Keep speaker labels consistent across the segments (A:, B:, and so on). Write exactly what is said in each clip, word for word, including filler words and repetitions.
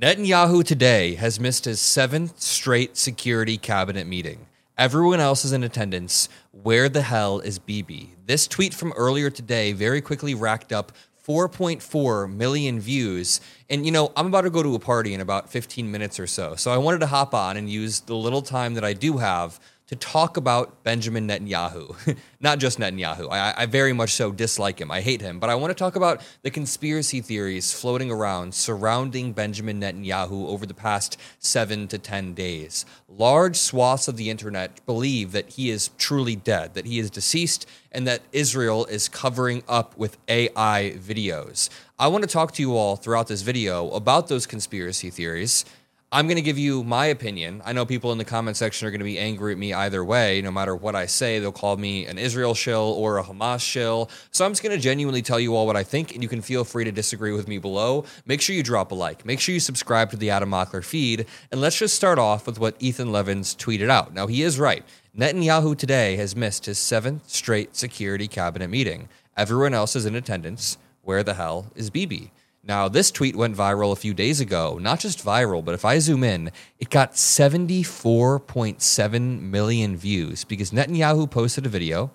A: Netanyahu today has missed his seventh straight security cabinet meeting. Everyone else is in attendance. Where the hell is Bibi? This tweet from earlier today very quickly racked up four point four million views. And, you know, I'm about to go to a party in about fifteen minutes or so. So I wanted to hop on and use the little time that I do have to talk about Benjamin Netanyahu. Not just Netanyahu. I, I very much so dislike him. I hate him. But I want to talk about the conspiracy theories floating around surrounding Benjamin Netanyahu over the past seven to ten days. Large swaths of the internet believe that he is truly dead, that he is deceased, and that Israel is covering up with A I videos. I want to talk to you all throughout this video about those conspiracy theories. I'm going to give you my opinion. I know people in the comment section are going to be angry at me either way. No matter what I say, they'll call me an Israel shill or a Hamas shill. So I'm just going to genuinely tell you all what I think, and you can feel free to disagree with me below. Make sure you drop a like. Make sure you subscribe to the Adam Mockler feed. And let's just start off with what Ethan Levins tweeted out. Now, he is right. Netanyahu today has missed his seventh straight security cabinet meeting. Everyone else is in attendance. Where the hell is Bibi? Now, this tweet went viral a few days ago. Not just viral, but if I zoom in, it got seventy-four point seven million views because Netanyahu posted a video.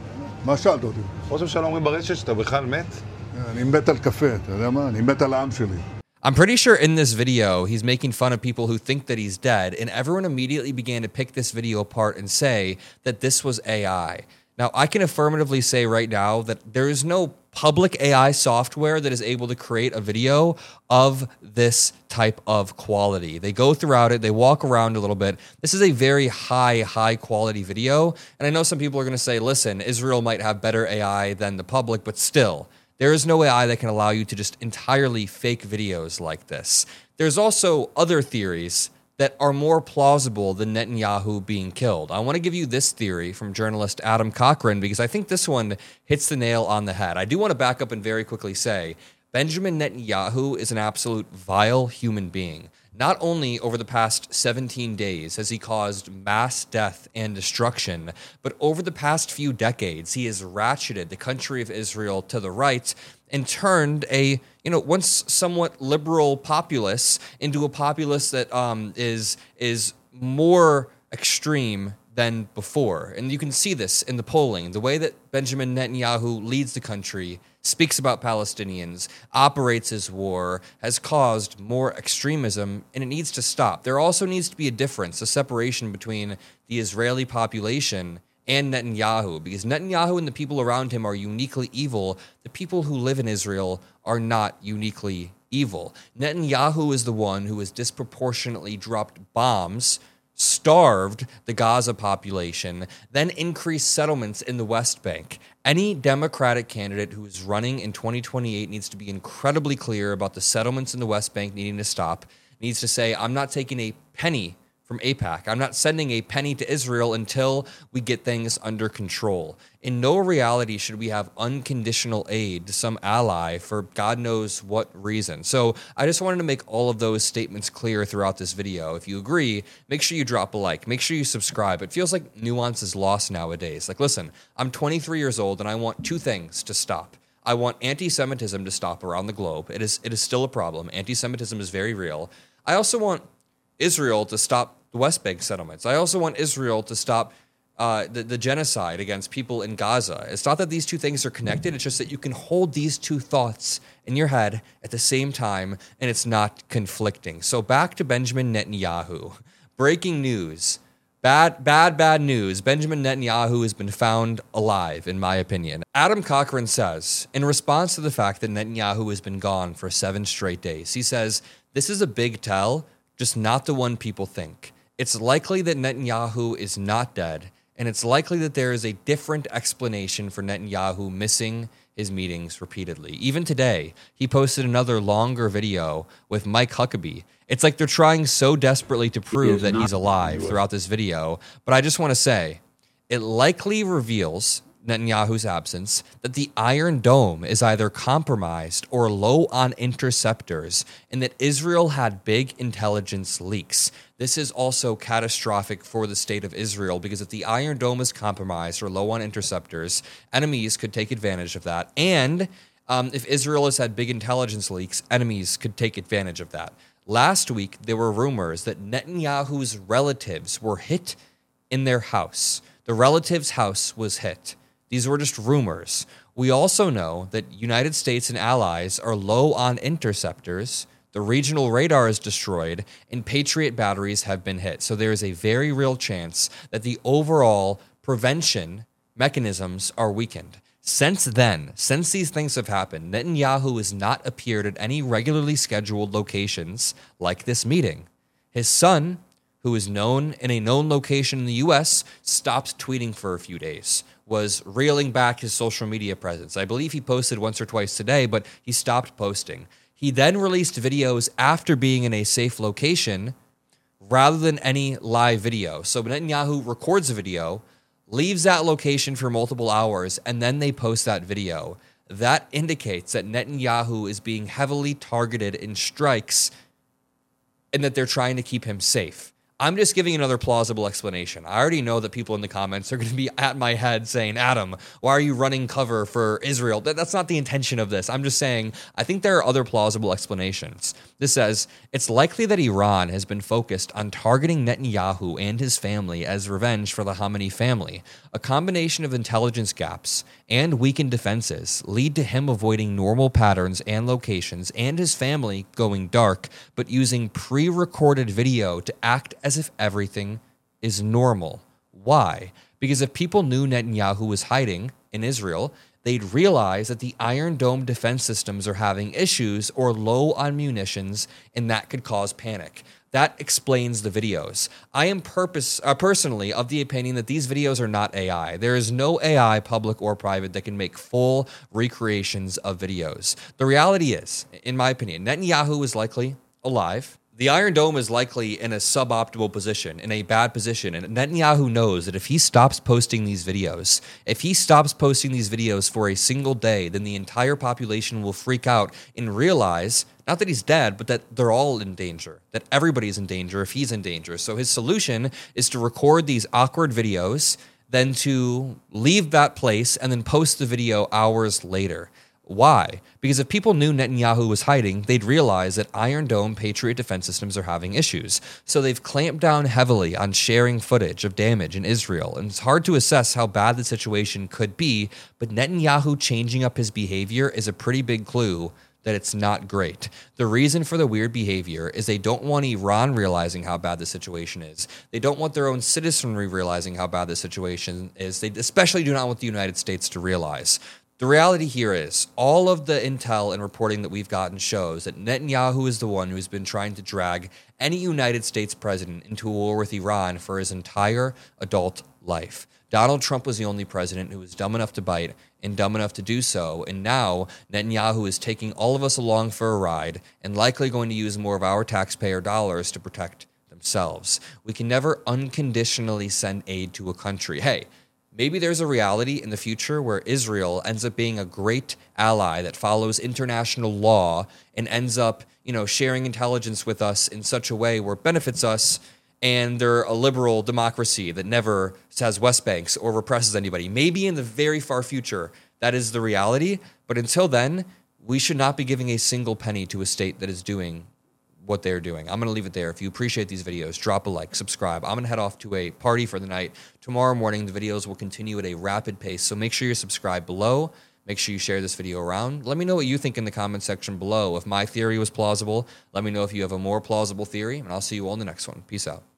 B: מה שאלת אותי?
C: חושב שאומרים ברשת שאתה בכלל מת?
B: אני מת על קפה, אתה יודע מה? אני מת על העם שלי.
A: I'm pretty sure in this video, he's making fun of people who think that he's dead, and everyone immediately began to pick this video apart and say that this was A I. Now, I can affirmatively say right now that there is no public A I software that is able to create a video of this type of quality. They go throughout it, they walk around a little bit. This is a very high, high quality video. And I know some people are going to say, listen, Israel might have better A I than the public, but still, there is no A I that can allow you to just entirely fake videos like this. There's also other theories that are more plausible than Netanyahu being killed. I want to give you this theory from journalist Adam Cochran because I think this one hits the nail on the head. I do want to back up and very quickly say, Benjamin Netanyahu is an absolute vile human being. Not only over the past seventeen days has he caused mass death and destruction, but over the past few decades, he has ratcheted the country of Israel to the right and turned a, you know, once somewhat liberal populace into a populace that um, is is more extreme than before. And you can see this in the polling. The way that Benjamin Netanyahu leads the country, speaks about Palestinians, operates his war, has caused more extremism, and it needs to stop. There also needs to be a difference, a separation between the Israeli population and Netanyahu, because Netanyahu and the people around him are uniquely evil. The people who live in Israel are not uniquely evil. Netanyahu is the one who has disproportionately dropped bombs, starved the Gaza population, then increased settlements in the West Bank. Any Democratic candidate who is running in twenty twenty-eight needs to be incredibly clear about the settlements in the West Bank needing to stop, needs to say, I'm not taking a penny from AIPAC. I'm not sending a penny to Israel until we get things under control. In no reality should we have unconditional aid to some ally for God knows what reason. So I just wanted to make all of those statements clear throughout this video. If you agree, make sure you drop a like. Make sure you subscribe. It feels like nuance is lost nowadays. Like, listen, I'm twenty-three years old and I want two things to stop. I want anti-Semitism to stop around the globe. It is, it is still a problem. Anti-Semitism is very real. I also want Israel to stop the West Bank settlements. I also want Israel to stop uh, the, the genocide against people in Gaza. It's not that these two things are connected. It's just that you can hold these two thoughts in your head at the same time, and it's not conflicting. So back to Benjamin Netanyahu. Breaking news. Bad, bad, bad news. Benjamin Netanyahu has been found alive, in my opinion. Adam Cochran says, in response to the fact that Netanyahu has been gone for seven straight days, he says, this is a big tell, just not the one people think. It's likely that Netanyahu is not dead, and it's likely that there is a different explanation for Netanyahu missing his meetings repeatedly. Even today, he posted another longer video with Mike Huckabee. It's like they're trying so desperately to prove that he's alive throughout this video, but I just want to say, it likely reveals Netanyahu's absence, that the Iron Dome is either compromised or low on interceptors, and that Israel had big intelligence leaks. This is also catastrophic for the state of Israel, because if the Iron Dome is compromised or low on interceptors, enemies could take advantage of that. And um, if Israel has had big intelligence leaks, enemies could take advantage of that. Last week, there were rumors that Netanyahu's relatives were hit in their house. The relative's house was hit. These were just rumors. We also know that United States and allies are low on interceptors. The regional radar is destroyed, and Patriot batteries have been hit. So there is a very real chance that the overall prevention mechanisms are weakened. Since then, since these things have happened, Netanyahu has not appeared at any regularly scheduled locations like this meeting. His son, who is known in a known location in the U S, stopped tweeting for a few days, was reeling back his social media presence. I believe he posted once or twice today, but he stopped posting. He then released videos after being in a safe location rather than any live video. So Netanyahu records a video, leaves that location for multiple hours, and then they post that video. That indicates that Netanyahu is being heavily targeted in strikes and that they're trying to keep him safe. I'm just giving another plausible explanation. I already know that people in the comments are going to be at my head saying, Adam, why are you running cover for Israel? That, that's not the intention of this. I'm just saying, I think there are other plausible explanations. This says, it's likely that Iran has been focused on targeting Netanyahu and his family as revenge for the Khamenei family. A combination of intelligence gaps and weakened defenses lead to him avoiding normal patterns and locations and his family going dark, but using pre-recorded video to act as if everything is normal. Why? Because if people knew Netanyahu was hiding in Israel, they'd realize that the Iron Dome defense systems are having issues or low on munitions, and that could cause panic. That explains the videos. I am purpose, uh, personally of the opinion that these videos are not A I. There is no A I, public or private, that can make full recreations of videos. The reality is, in my opinion, Netanyahu is likely alive. The Iron Dome is likely in a suboptimal position, in a bad position, and Netanyahu knows that if he stops posting these videos, if he stops posting these videos for a single day, then the entire population will freak out and realize, not that he's dead, but that they're all in danger, that everybody's in danger if he's in danger. So his solution is to record these awkward videos, then to leave that place and then post the video hours later. Why? Because if people knew Netanyahu was hiding, they'd realize that Iron Dome Patriot defense systems are having issues. So they've clamped down heavily on sharing footage of damage in Israel. And it's hard to assess how bad the situation could be, but Netanyahu changing up his behavior is a pretty big clue that it's not great. The reason for the weird behavior is they don't want Iran realizing how bad the situation is. They don't want their own citizenry realizing how bad the situation is. They especially do not want the United States to realize. The reality here is all of the intel and reporting that we've gotten shows that Netanyahu is the one who's been trying to drag any United States president into a war with Iran for his entire adult life. Donald Trump was the only president who was dumb enough to bite and dumb enough to do so, and now Netanyahu is taking all of us along for a ride and likely going to use more of our taxpayer dollars to protect themselves. We can never unconditionally send aid to a country. Hey, maybe there's a reality in the future where Israel ends up being a great ally that follows international law and ends up, you know, sharing intelligence with us in such a way where it benefits us, and they're a liberal democracy that never has West Banks or represses anybody. Maybe in the very far future, that is the reality. But until then, we should not be giving a single penny to a state that is doing what they're doing. I'm going to leave it there. If you appreciate these videos, drop a like, subscribe. I'm going to head off to a party for the night. Tomorrow morning, the videos will continue at a rapid pace, so make sure you're subscribed below. Make sure you share this video around. Let me know what you think in the comment section below. If my theory was plausible, let me know if you have a more plausible theory, and I'll see you all in the next one. Peace out.